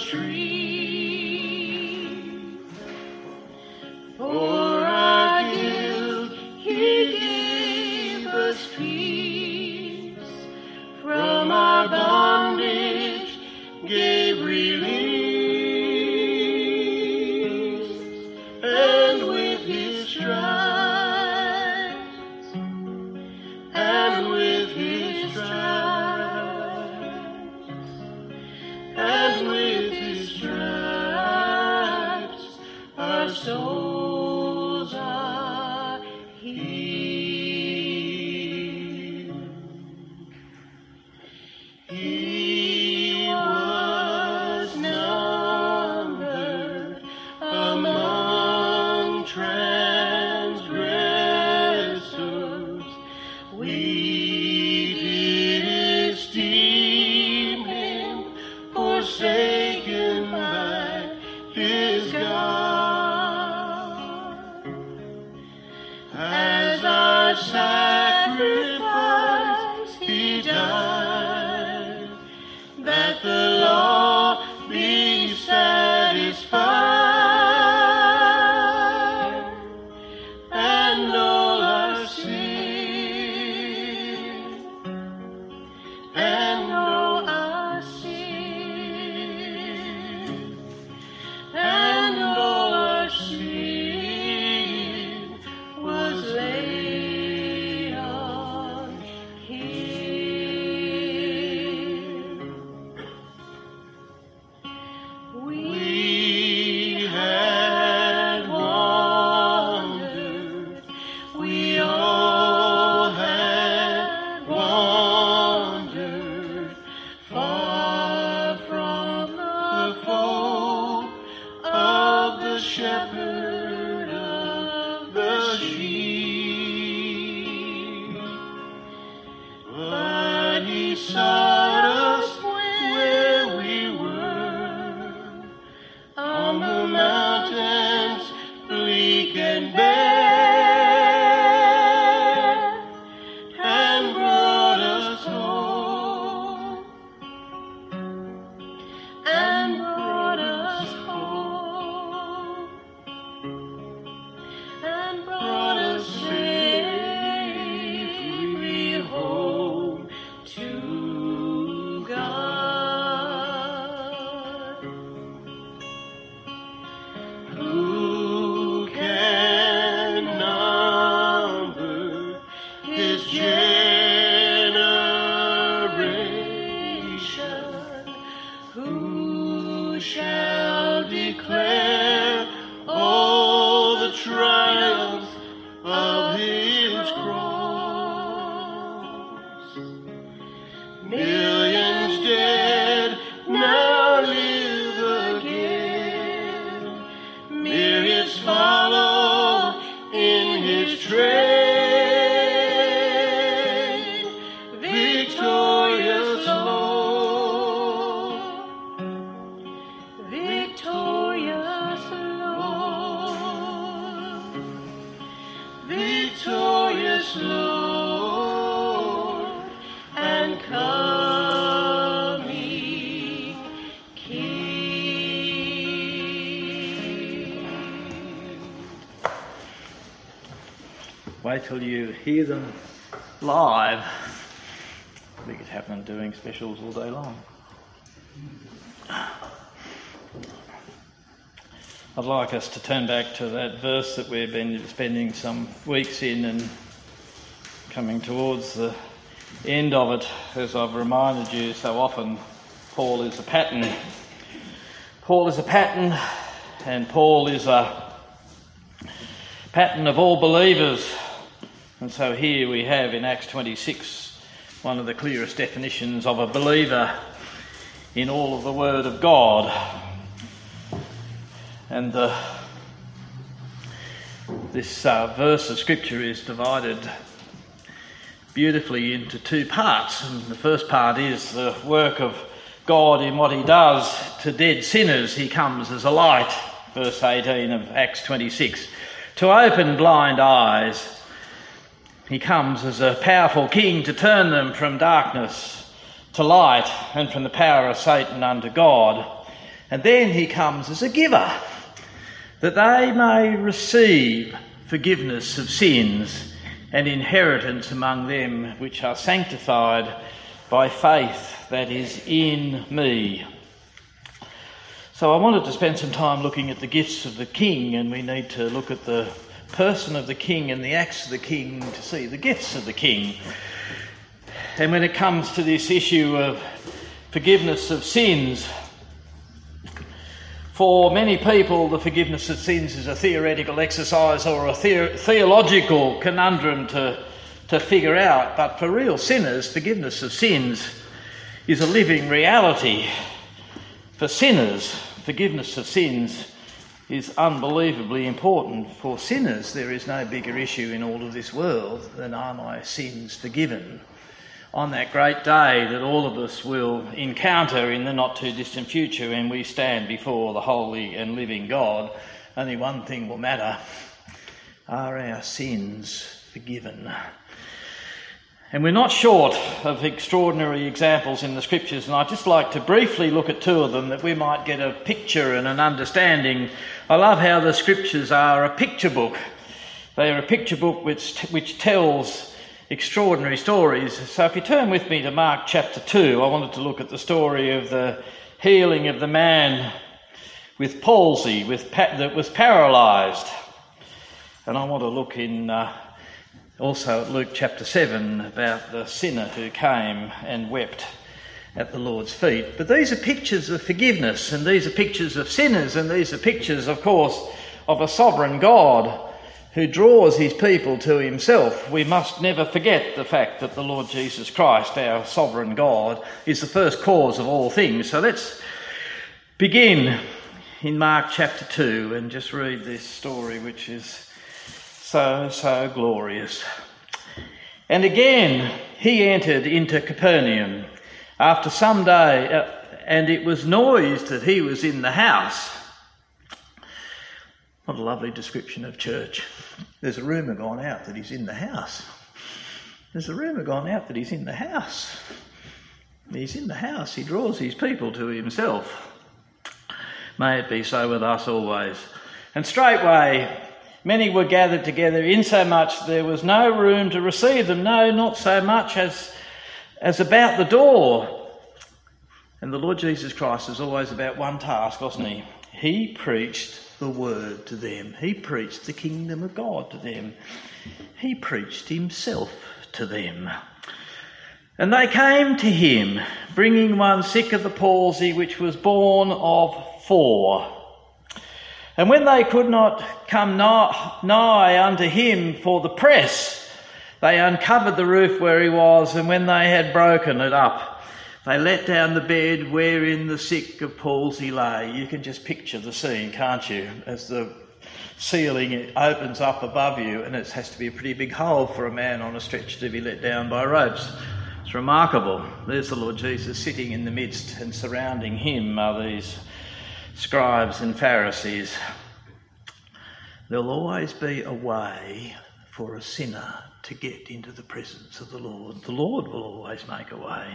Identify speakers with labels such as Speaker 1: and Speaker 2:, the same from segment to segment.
Speaker 1: tree. For our guilt he gave us peace, from our bondage gave release, and with his stripes, and with his stripes, and with his stripes, our souls are healed. He was numbered among transgressors. We did esteem him forsaken by his God. As our sacrifice he died, that the law be satisfied, and all our sin, and all our sin, and all our sin was laid on him. We had wandered, we all had wandered far from the fold of the shepherd of the sheep. But he sought us where we were, on the mountains bleak and bare, and brought us home, and brought us home, and brought us safely home to God. Who can number his generation? Who shall declare all the triumphs of his cross? Millions dead now live again, myriads follow in his train. Victorious Lord, victorious Lord, victorious Lord, and coming King.
Speaker 2: Wait till you hear them live. We could have them doing specials all day long. I'd like us to turn back to that verse that we've been spending some weeks in and coming towards the end of it. As I've reminded you so often, Paul is a pattern. Paul is a pattern, and Paul is a pattern of all believers. And so here we have in Acts 26 one of the clearest definitions of a believer in all of the Word of God. And this verse of Scripture is divided beautifully into two parts. And the first part is the work of God in what he does to dead sinners. He comes as a light, verse 18 of Acts 26, to open blind eyes. He comes as a powerful king to turn them from darkness to light and from the power of Satan unto God. And then he comes as a giver, that they may receive forgiveness of sins and inheritance among them which are sanctified by faith that is in me. So I wanted to spend some time looking at the gifts of the King, and we need to look at the person of the King and the acts of the King to see the gifts of the King. And when it comes to this issue of forgiveness of sins, for many people the forgiveness of sins is a theoretical exercise or a theological conundrum to figure out, but for real sinners, forgiveness of sins is a living reality. For sinners, forgiveness of sins is unbelievably important. For sinners, there is no bigger issue in all of this world than are my sins forgiven. On that great day that all of us will encounter in the not too distant future when we stand before the holy and living God, only one thing will matter: are our sins forgiven? And we're not short of extraordinary examples in the scriptures, and I'd just like to briefly look at two of them that we might get a picture and an understanding. I love how the scriptures are a picture book. They are a picture book which tells extraordinary stories. So if you turn with me to Mark chapter 2, I wanted to look at the story of the healing of the man with palsy that was paralysed. And I want to look in also at Luke chapter 7 about the sinner who came and wept at the Lord's feet. But these are pictures of forgiveness, and these are pictures of sinners, and these are pictures, of course, of a sovereign God who draws his people to himself. We must never forget the fact that the Lord Jesus Christ, our sovereign God, is the first cause of all things. So let's begin in Mark chapter 2 and just read this story, which is so glorious. And again he entered into Capernaum after some day, and it was noised that he was in the house. What a lovely description of church. There's a rumour gone out that he's in the house. There's a rumour gone out that he's in the house. He's in the house. He draws his people to himself. May it be so with us always. And straightway many were gathered together, insomuch there was no room to receive them, no, not so much as about the door. And the Lord Jesus Christ is always about one task, wasn't he? He preached the word to them. He preached the kingdom of God to them. He preached himself to them. And they came to him, bringing one sick of the palsy, which was born of 4. And when they could not come nigh unto him for the press, they uncovered the roof where he was, and when they had broken it up, they let down the bed wherein the sick of palsy lay. You can just picture the scene, can't you? As the ceiling opens up above you, and it has to be a pretty big hole for a man on a stretcher to be let down by ropes. It's remarkable. There's the Lord Jesus sitting in the midst, and surrounding him are these scribes and Pharisees. There'll always be a way for a sinner to get into the presence of the Lord. The Lord will always make a way.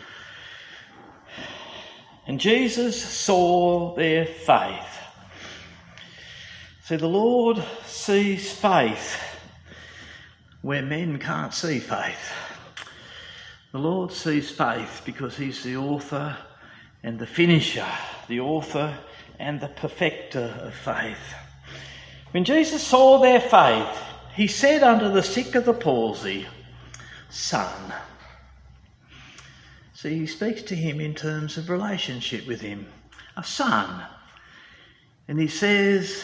Speaker 2: And Jesus saw their faith. See, the Lord sees faith where men can't see faith. The Lord sees faith because he's the author and the finisher, the author and the perfecter of faith. When Jesus saw their faith, he said unto the sick of the palsy, Son. See, he speaks to him in terms of relationship with him. A son. And he says,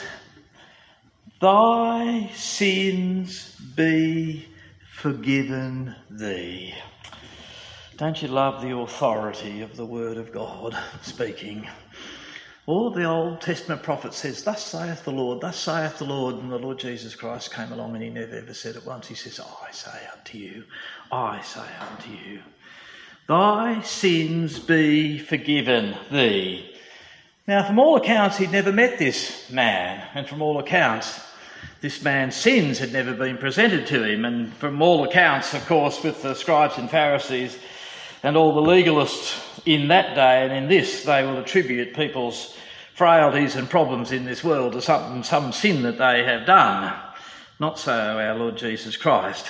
Speaker 2: Thy sins be forgiven thee. Don't you love the authority of the word of God speaking? All the Old Testament prophets says, Thus saith the Lord, thus saith the Lord. And the Lord Jesus Christ came along and he never ever said it once. He says, I say unto you, I say unto you, thy sins be forgiven thee. Now, from all accounts, he'd never met this man. And from all accounts, this man's sins had never been presented to him. And from all accounts, of course, with the scribes and Pharisees, And all the legalists in that day and in this, they will attribute people's frailties and problems in this world to some sin that they have done. Not so our Lord Jesus Christ.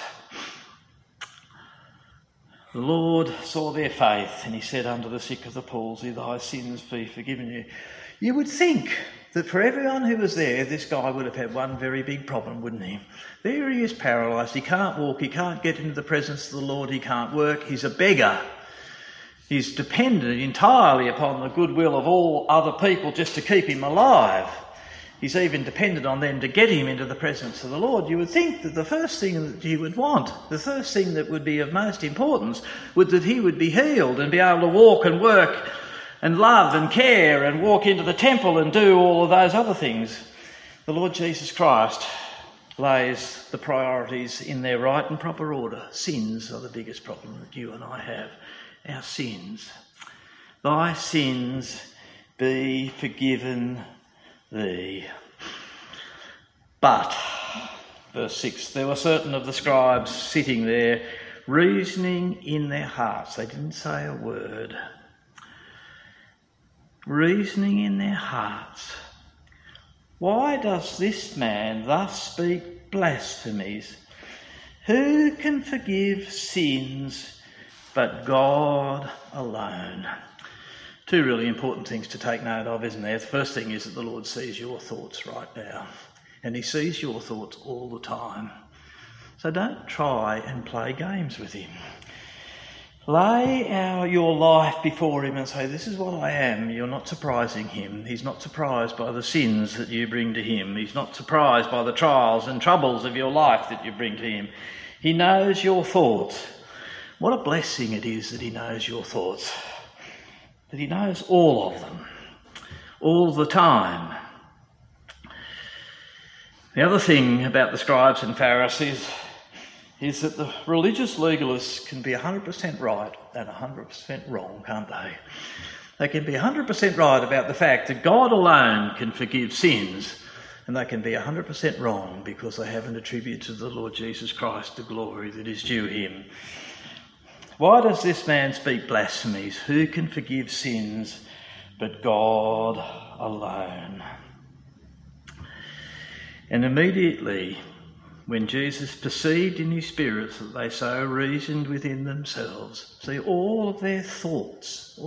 Speaker 2: The Lord saw their faith, and he said unto the sick of the palsy, thy sins be forgiven you. You would think that for everyone who was there, this guy would have had one very big problem, wouldn't he? There he is, paralysed. He can't walk. He can't get into the presence of the Lord. He can't work. He's a beggar. He's dependent entirely upon the goodwill of all other people just to keep him alive. He's even dependent on them to get him into the presence of the Lord. You would think that the first thing that he would want, the first thing that would be of most importance, would that he would be healed and be able to walk and work and love and care and walk into the temple and do all of those other things. The Lord Jesus Christ lays the priorities in their right and proper order. Sins are the biggest problem that you and I have. Our sins. Thy sins be forgiven thee. But, verse 6, there were certain of the scribes sitting there, reasoning in their hearts. They didn't say a word. Reasoning in their hearts. Why does this man thus speak blasphemies? Who can forgive sins but God alone? Two really important things to take note of, isn't there? The first thing is that the Lord sees your thoughts right now, and he sees your thoughts all the time. So don't try and play games with him. Lay your life before him and say, this is what I am. You're not surprising him. He's not surprised by the sins that you bring to him. He's not surprised by the trials and troubles of your life that you bring to him. He knows your thoughts. What a blessing it is that he knows your thoughts. That he knows all of them, all the time. The other thing about the scribes and Pharisees is that the religious legalists can be 100% right and 100% wrong, can't they? They can be 100% right about the fact that God alone can forgive sins, and they can be 100% wrong because they haven't attributed to the Lord Jesus Christ the glory that is due him. Why does this man speak blasphemies? Who can forgive sins but God alone? And immediately, when Jesus perceived in his spirits that they so reasoned within themselves, see, all of their thoughts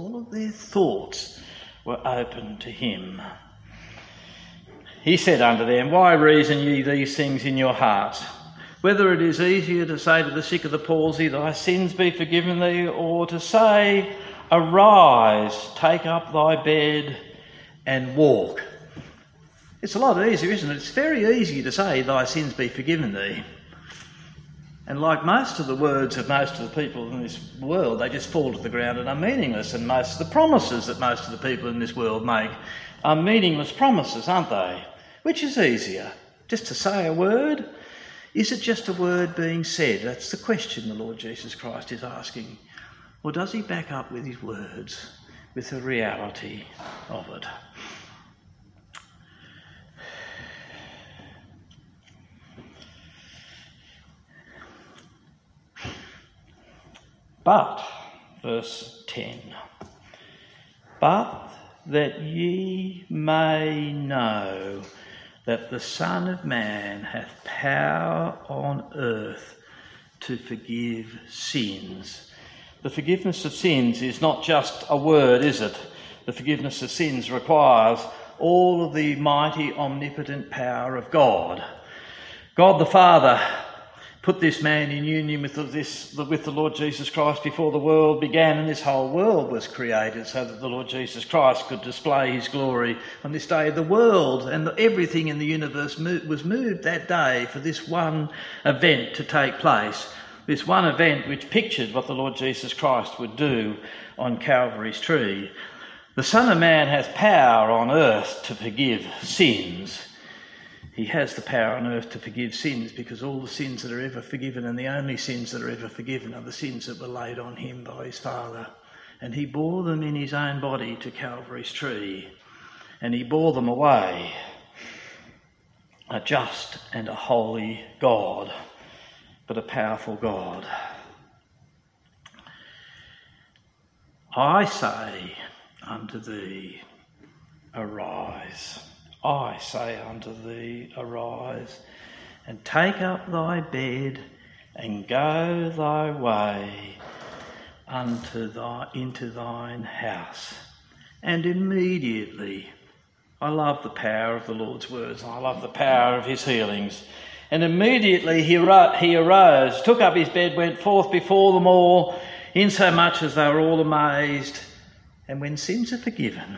Speaker 2: were open to him. He said unto them, why reason ye these things in your hearts? Whether it is easier to say to the sick of the palsy, thy sins be forgiven thee, or to say, arise, take up thy bed and walk. It's a lot easier, isn't it? It's very easy to say, thy sins be forgiven thee. And like most of the words of most of the people in this world, they just fall to the ground and are meaningless. And most of the promises that most of the people in this world make are meaningless promises, aren't they? Which is easier? Just to say a word? Is it just a word being said? That's the question the Lord Jesus Christ is asking. Or does he back up with his words, with the reality of it? But, verse 10, but that ye may know that the Son of Man hath power on earth to forgive sins. The forgiveness of sins is not just a word, is it? The forgiveness of sins requires all of the mighty, omnipotent power of God. God the Father put this man in union with the Lord Jesus Christ before the world began, and this whole world was created so that the Lord Jesus Christ could display his glory on this day. The world and everything in the universe was moved that day for this one event to take place, this one event which pictured what the Lord Jesus Christ would do on Calvary's tree. The Son of Man hath power on earth to forgive sins. He has the power on earth to forgive sins because all the sins that are ever forgiven and the only sins that are ever forgiven are the sins that were laid on him by his Father. And he bore them in his own body to Calvary's tree, and he bore them away. A just and a holy God, but a powerful God. I say unto thee, arise. I say unto thee, arise, and take up thy bed, and go thy way into thine house. And immediately, I love the power of the Lord's words, and I love the power of his healings. And immediately he arose, took up his bed, went forth before them all, insomuch as they were all amazed. And when sins are forgiven,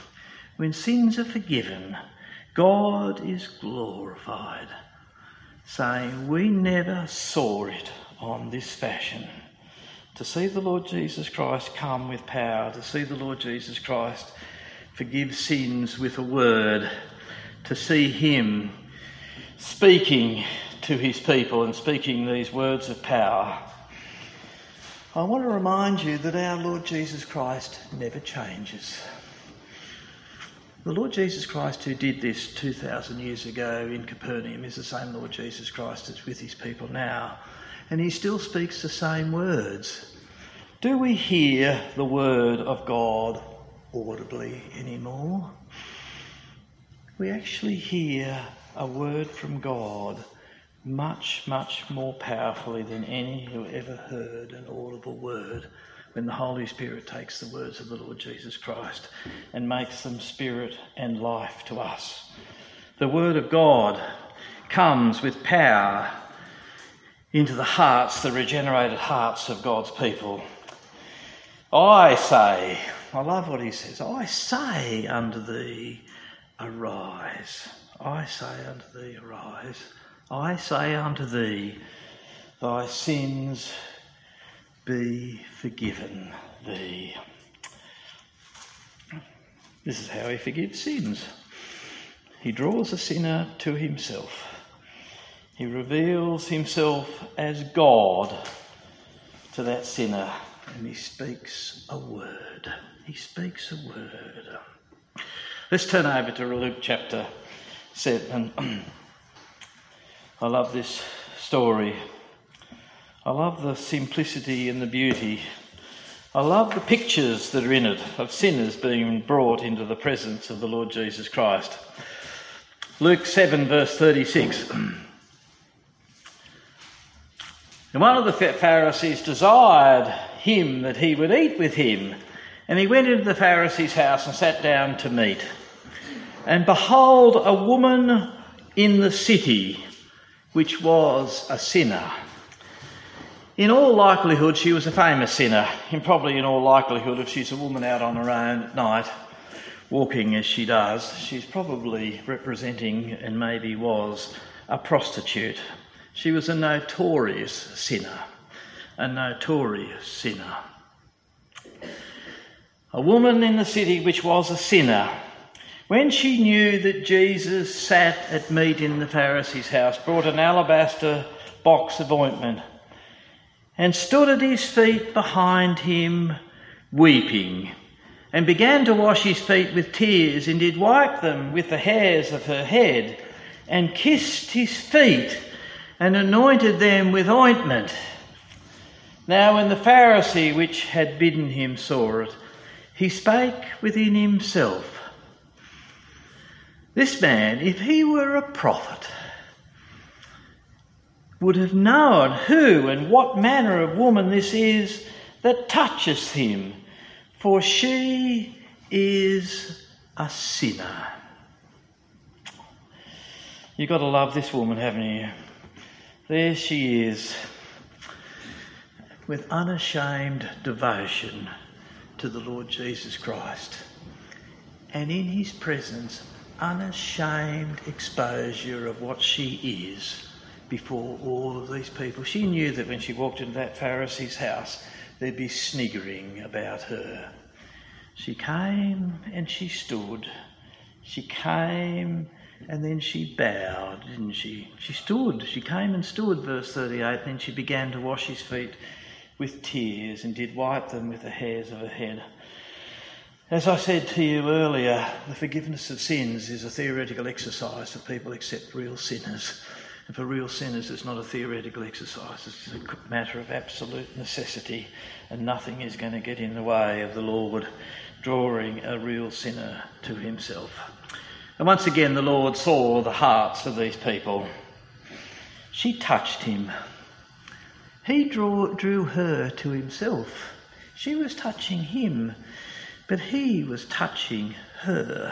Speaker 2: God is glorified, saying, we never saw it on this fashion. To see the Lord Jesus Christ come with power, to see the Lord Jesus Christ forgive sins with a word, to see him speaking to his people and speaking these words of power. I want to remind you that our Lord Jesus Christ never changes. The Lord Jesus Christ who did this 2,000 years ago in Capernaum is the same Lord Jesus Christ that's with his people now. And he still speaks the same words. Do we hear the word of God audibly anymore? We actually hear a word from God much, much more powerfully than any who ever heard an audible word, when the Holy Spirit takes the words of the Lord Jesus Christ and makes them spirit and life to us. The word of God comes with power into the hearts, the regenerated hearts of God's people. I say, I love what he says, I say unto thee, arise. I say unto thee, arise. I say unto thee, thy sins be forgiven thee. This is how he forgives sins. He draws a sinner to himself. He reveals himself as God to that sinner, and he speaks a word. He speaks a word. Let's turn over to Luke chapter 7. I love this story. I love the simplicity and the beauty. I love the pictures that are in it of sinners being brought into the presence of the Lord Jesus Christ. Luke 7 verse 36. And one of the Pharisees desired him that he would eat with him. And he went into the Pharisee's house and sat down to meat. And behold, a woman in the city, which was a sinner. In all likelihood, she was a famous sinner. And probably in all likelihood, if she's a woman out on her own at night, walking as she does, she's probably representing, and maybe was, a prostitute. She was a notorious sinner. A notorious sinner. A woman in the city which was a sinner. When she knew that Jesus sat at meat in the Pharisee's house, brought an alabaster box of ointment, and stood at his feet behind him, weeping, and began to wash his feet with tears, and did wipe them with the hairs of her head, and kissed his feet, and anointed them with ointment. Now when the Pharisee which had bidden him saw it, he spake within himself, this man, if he were a prophet, would have known who and what manner of woman this is that toucheth him, for she is a sinner. You've got to love this woman, haven't you? There she is, with unashamed devotion to the Lord Jesus Christ, and in his presence, unashamed exposure of what she is before all of these people. She knew that when she walked into that Pharisee's house, there'd be sniggering about her. She came and she stood. She came and then she bowed, didn't she? She stood. She came and stood, verse 38, and then she began to wash his feet with tears and did wipe them with the hairs of her head. As I said to you earlier, the forgiveness of sins is a theoretical exercise for people except real sinners. And for real sinners, it's not a theoretical exercise. It's a matter of absolute necessity, and nothing is going to get in the way of the Lord drawing a real sinner to himself. And once again, the Lord saw the hearts of these people. She touched him. He drew her to himself. She was touching him, but he was touching her.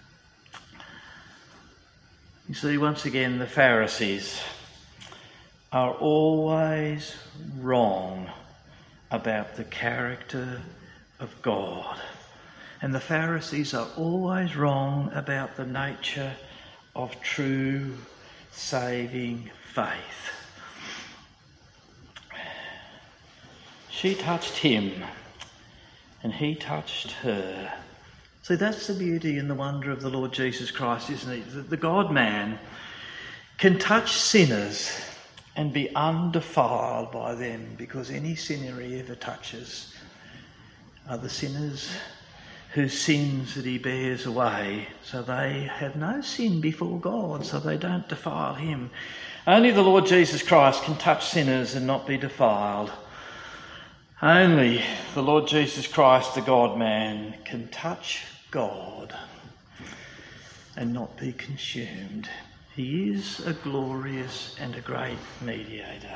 Speaker 2: You see, once again, the Pharisees are always wrong about the character of God. And the Pharisees are always wrong about the nature of true saving faith. She touched him and he touched her. See, that's the beauty and the wonder of the Lord Jesus Christ, isn't it? That the God-man can touch sinners and be undefiled by them, because any sinner he ever touches are the sinners whose sins that he bears away, so they have no sin before God, so they don't defile him. Only the Lord Jesus Christ can touch sinners and not be defiled. Only the Lord Jesus Christ, the God-man, can touch God and not be consumed. He is a glorious and a great mediator.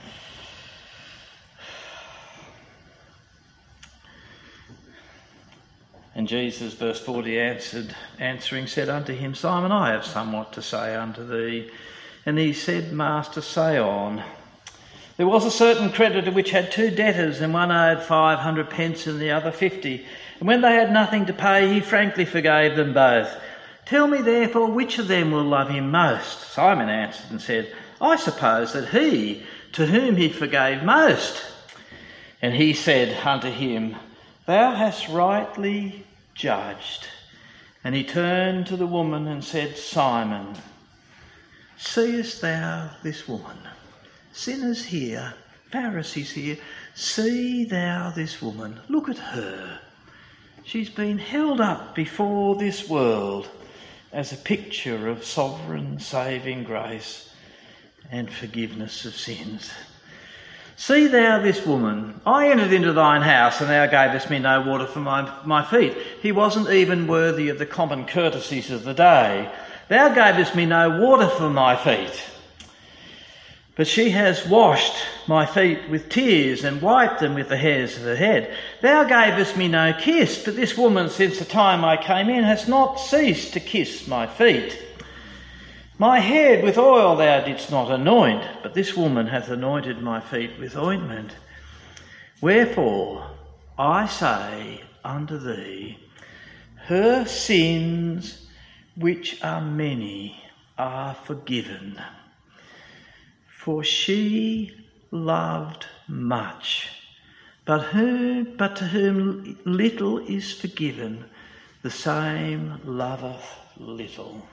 Speaker 2: And Jesus, verse 40, answering, said unto him, Simon, I have somewhat to say unto thee. And he said, Master, say on. There was a certain creditor which had 2 debtors, and one owed 500 pence and the other 50. And when they had nothing to pay, he frankly forgave them both. Tell me therefore, which of them will love him most? Simon answered and said, I suppose that he, to whom he forgave most. And he said unto him, Thou hast rightly judged. And he turned to the woman and said, Simon, seest thou this woman? Sinners here, Pharisees here, see thou this woman? Look at her. She's been held up before this world as a picture of sovereign saving grace and forgiveness of sins. See thou this woman. I entered into thine house, and thou gavest me no water for my feet. He wasn't even worthy of the common courtesies of the day. Thou gavest me no water for my feet. But she has washed my feet with tears and wiped them with the hairs of her head. Thou gavest me no kiss, but this woman, since the time I came in, has not ceased to kiss my feet. My head with oil thou didst not anoint, but this woman hath anointed my feet with ointment. Wherefore I say unto thee, her sins, which are many, are forgiven. For she loved much, but to whom little is forgiven, the same loveth little.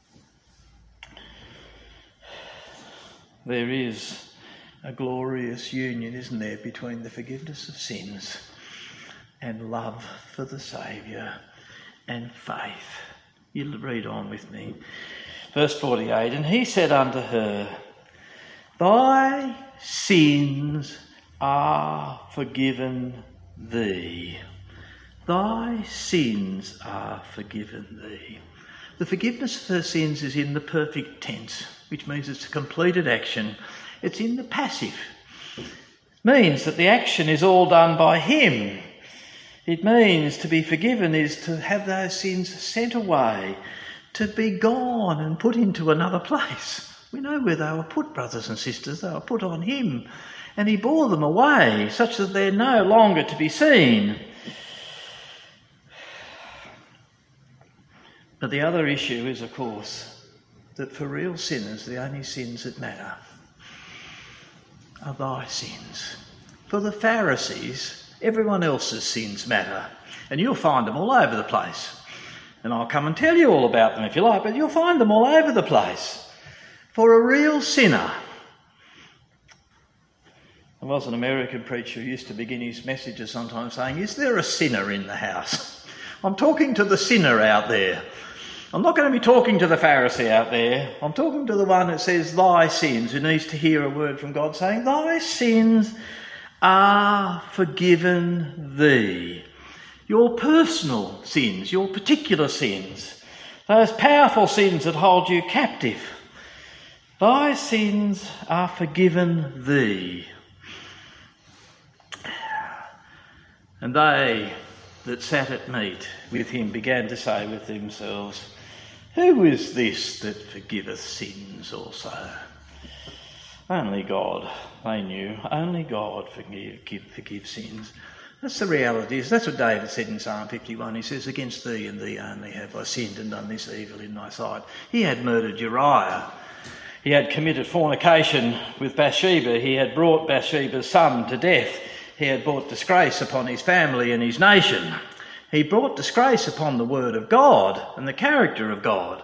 Speaker 2: There is a glorious union, isn't there, between the forgiveness of sins and love for the Saviour and faith. You'll read on with me. Verse 48, and he said unto her, Thy sins are forgiven thee. Thy sins are forgiven thee. The forgiveness of her sins is in the perfect tense, which means it's a completed action. It's in the passive. It means that the action is all done by him. It means to be forgiven is to have those sins sent away, to be gone and put into another place. We know where they were put, brothers and sisters. They were put on him, and he bore them away, such that they're no longer to be seen. But the other issue is, of course, that for real sinners, the only sins that matter are thy sins. For the Pharisees, everyone else's sins matter, and you'll find them all over the place. And I'll come and tell you all about them if you like, but you'll find them all over the place. For a real sinner, there was an American preacher who used to begin his messages sometimes saying, is there a sinner in the house? I'm talking to the sinner out there. I'm not going to be talking to the Pharisee out there. I'm talking to the one that says, thy sins, who needs to hear a word from God saying, thy sins are forgiven thee. Your personal sins, your particular sins, those powerful sins that hold you captive, thy sins are forgiven thee. And they that sat at meat with him began to say with themselves, who is this that forgiveth sins also? Only God, they knew, only God forgives sins. That's the reality. That's what David said in Psalm 51. He says, against thee and thee only have I sinned and done this evil in thy sight. He had murdered Uriah. He had committed fornication with Bathsheba. He had brought Bathsheba's son to death. He had brought disgrace upon his family and his nation. He brought disgrace upon the word of God and the character of God.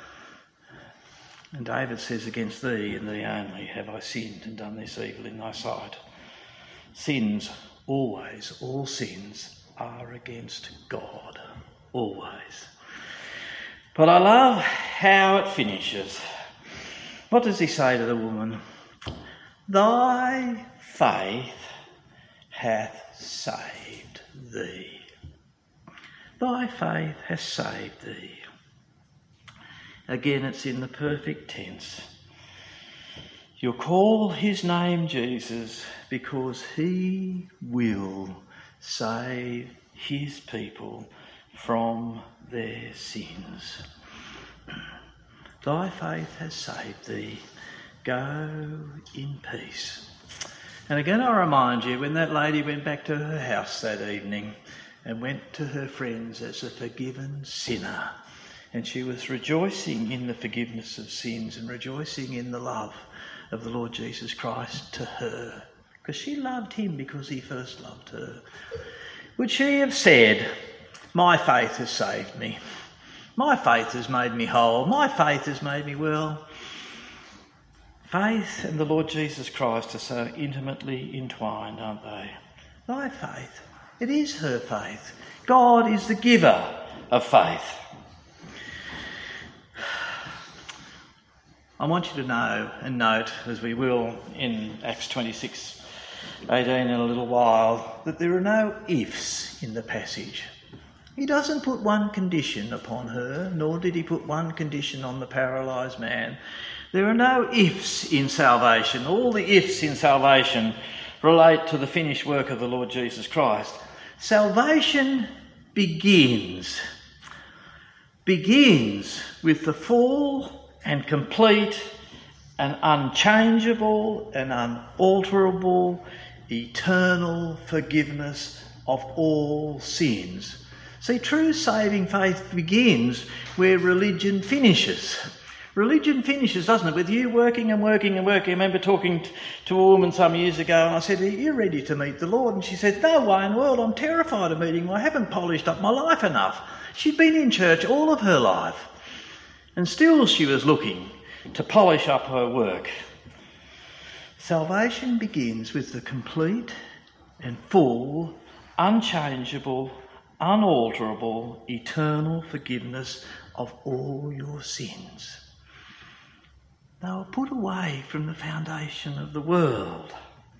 Speaker 2: And David says, against thee and thee only have I sinned and done this evil in thy sight. Sins, always, all sins are against God. Always. But I love how it finishes. What does he say to the woman? Thy faith hath saved thee. Thy faith has saved thee. Again, it's in the perfect tense. You'll call his name Jesus because he will save his people from their sins. Thy faith has saved thee. Go in peace. And again, I remind you, when that lady went back to her house that evening and went to her friends as a forgiven sinner, and she was rejoicing in the forgiveness of sins and rejoicing in the love of the Lord Jesus Christ to her, because she loved him because he first loved her, would she have said, my faith has saved me, my faith has made me whole, my faith has made me well? Faith and the Lord Jesus Christ are so intimately entwined, aren't they? Thy faith, it is her faith. God is the giver of faith. I want you to know and note, as we will in Acts 26:18 in a little while, that there are no ifs in the passage. He doesn't put one condition upon her, nor did he put one condition on the paralysed man. There are no ifs in salvation. All the ifs in salvation relate to the finished work of the Lord Jesus Christ. Salvation begins with the full and complete and unchangeable and unalterable eternal forgiveness of all sins. See, true saving faith begins where religion finishes. Religion finishes, doesn't it, with you working and working and working. I remember talking to a woman some years ago and I said, are you ready to meet the Lord? And she said, no way in the world, I'm terrified of meeting him. I haven't polished up my life enough. She'd been in church all of her life and still she was looking to polish up her work. Salvation begins with the complete and full, unchangeable, unalterable, eternal forgiveness of all your sins. They were put away from the foundation of the world.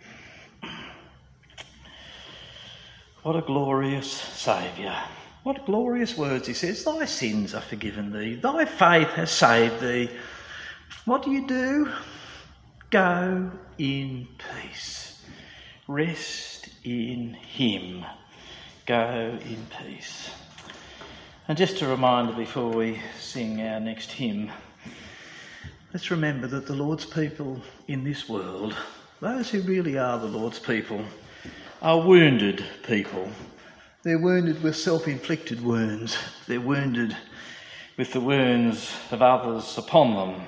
Speaker 2: What a glorious Saviour. What glorious words he says. Thy sins are forgiven thee. Thy faith has saved thee. What do? Go in peace. Rest in him. Go in peace. And just a reminder before we sing our next hymn, let's remember that the Lord's people in this world, those who really are the Lord's people, are wounded people. They're wounded with self-inflicted wounds. They're wounded with the wounds of others upon them.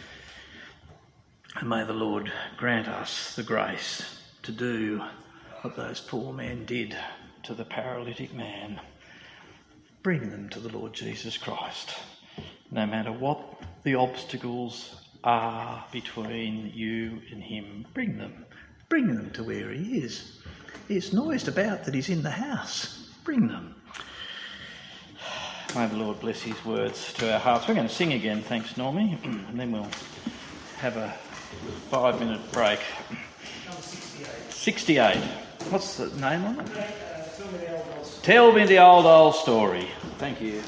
Speaker 2: And may the Lord grant us the grace to do what those poor men did to the paralytic man. Bring them to the Lord Jesus Christ, no matter what the obstacles are between you and him. Bring them to where he is. It's noised about that he's in the house. Bring them. May the Lord bless his words to our hearts. We're going to sing again, thanks Normie, and then we'll have a 5-minute break.
Speaker 3: Number 68.
Speaker 2: 68. What's the name on it?
Speaker 3: Tell me the old
Speaker 2: Tell me the old story. Thank you.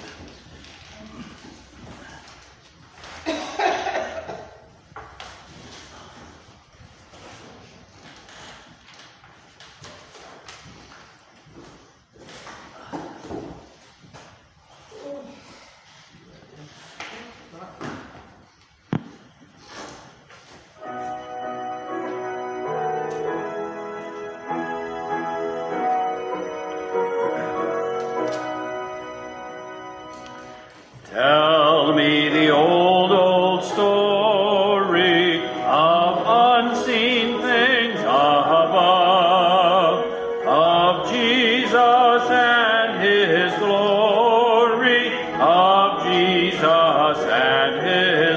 Speaker 1: Tell me the old story of unseen things above, of Jesus and his glory, of Jesus and his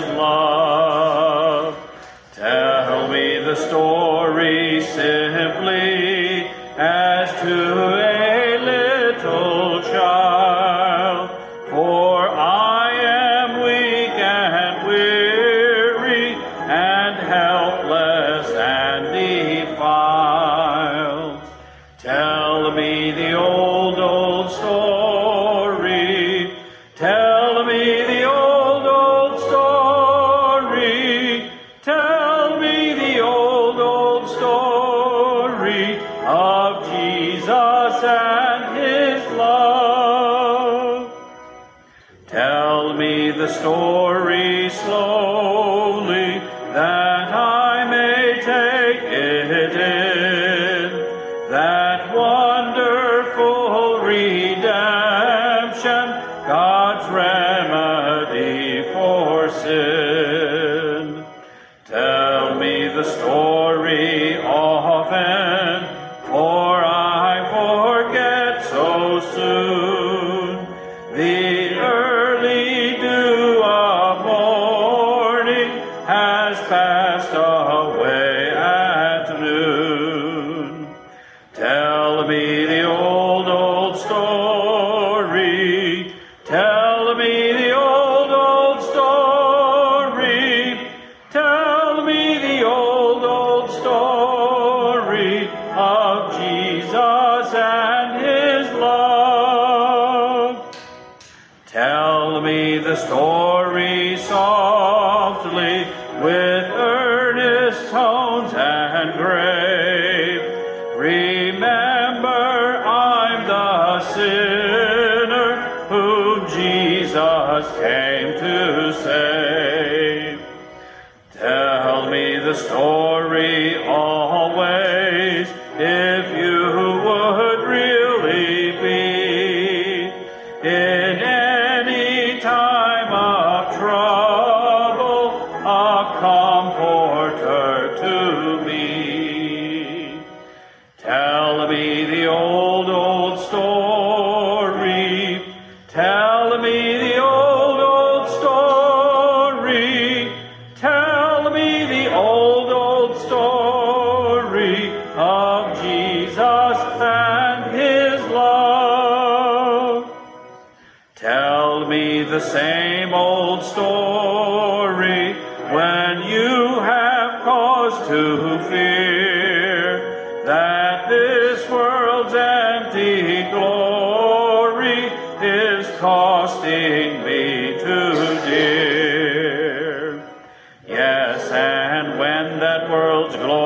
Speaker 1: love. Tell me the story simply as to a little child, for I am weak and weary and helpless and defiled. Tell me the old story. Tell me the old story. Tell me the old story of Jesus and his love. Tell me the story slowly, that I may take it in, that wonderful redemption, God's remedy for sin. Tell me the story often, for I forget so soon. The early dew of morning has passed away at noon. Tell me the old story. Tell me the old story. Tell me the old story of Jesus and his love. Tell me the story softly, with earnest tones and grave. Remember, I'm the sinner whom Jesus came to save. Tell me the story always, if you would really be in any time of trouble a comforter to me. Tell me the old story. Tell me the old story. Tell me the old story of Jesus and his love. Tell me the same old story when you have cause to fear that this world's empty glory is costing me too dear. Yes, and when that world's glory